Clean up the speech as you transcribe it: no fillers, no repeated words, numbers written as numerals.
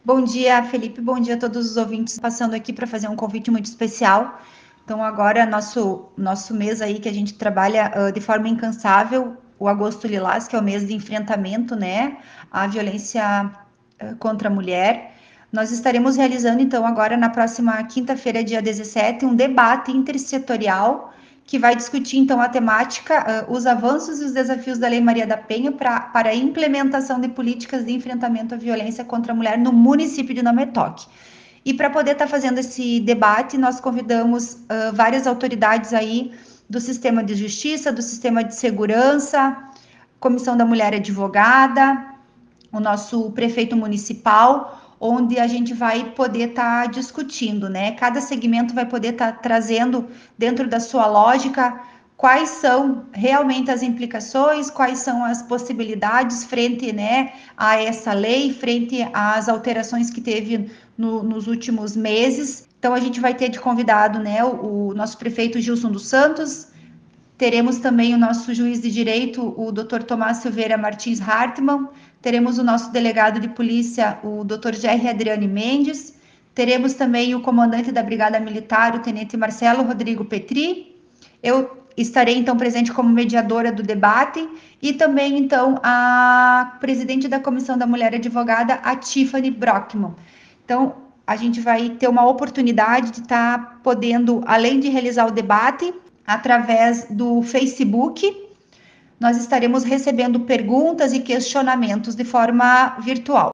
Bom dia, Felipe. Bom dia a todos os ouvintes. Passando aqui para fazer um convite muito especial. Então, agora, nosso mês aí que a gente trabalha de forma incansável, o Agosto Lilás, que é o mês de enfrentamento, né, à violência contra a mulher. Nós estaremos realizando, então, agora na próxima quinta-feira, dia 17, um debate intersetorial que vai discutir, então, a temática, os avanços e os desafios da Lei Maria da Penha para a implementação de políticas de enfrentamento à violência contra a mulher no município de Nome Toque. E para poder estar fazendo esse debate, nós convidamos várias autoridades aí do sistema de justiça, do sistema de segurança, Comissão da Mulher Advogada, o nosso prefeito municipal, onde a gente vai poder estar discutindo, né? Cada segmento vai poder estar trazendo dentro da sua lógica quais são realmente as implicações, quais são as possibilidades frente, né, a essa lei, frente às alterações que teve nos últimos meses. Então a gente vai ter de convidado, né, o nosso prefeito Gilson dos Santos. Teremos também o nosso juiz de direito, o Dr. Tomás Silveira Martins Hartmann. Teremos o nosso delegado de polícia, o Dr. Jerry Adriane Mendes. Teremos também o comandante da Brigada Militar, o Tenente Marcelo Rodrigo Petri. Eu estarei, então, presente como mediadora do debate. E também, então, a presidente da Comissão da Mulher Advogada, a Tiffany Brockman. Então, a gente vai ter uma oportunidade de estar podendo, além de realizar o debate, através do Facebook, nós estaremos recebendo perguntas e questionamentos de forma virtual.